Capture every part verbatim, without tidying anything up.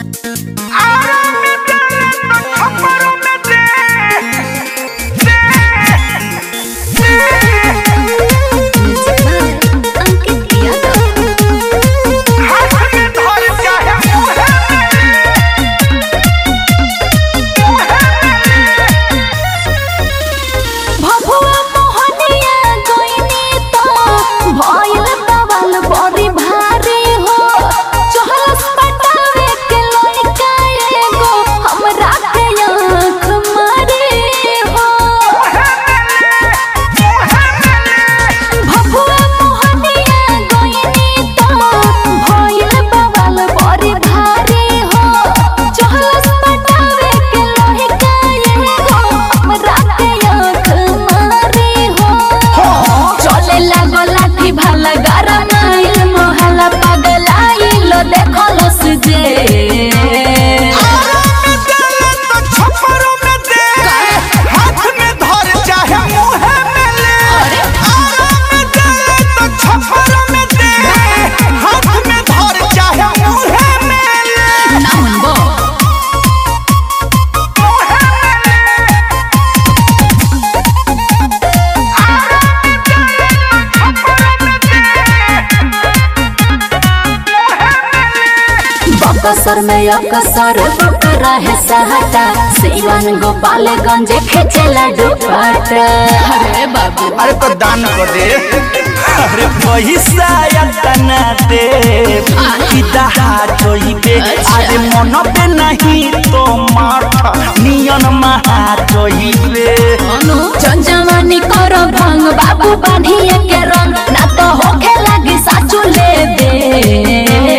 कसर में अकसर बकरा है सहटा सिवान गोपालगंज खिचला दुपट्टा। अरे बाबू अरे तो दान कर दे, अरे पैसा तना दे पे आज मन पे नहीं तो माथा नियन महा पे जंजवानी करो भंग बाबू बांधिए के रंग ना तो होखे लगी साचू ले दे।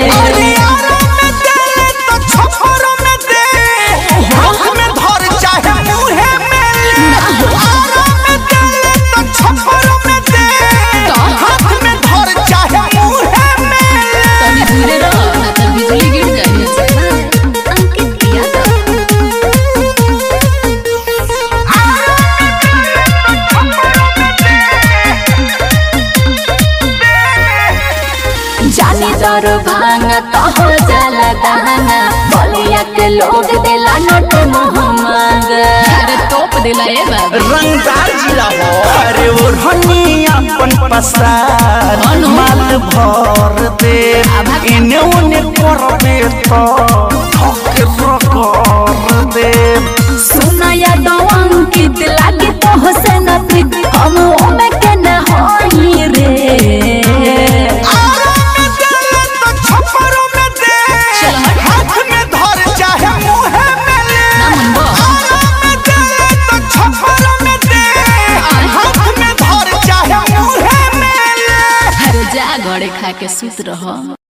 जानी दर भांग तो हो जाला दहना बलिया के लोग देला नोट मोह मांग। अरे तोप देला ए बाबू रंगदार जिला हो। अरे वो हनी अपन पसार माल भर दे इने उने कर दे तो ठोके कर दे। सुना या दवांग की लागी तो हुसैन प्रीत हम ओमे के न होई रे। जा घरे खा के सुत रह।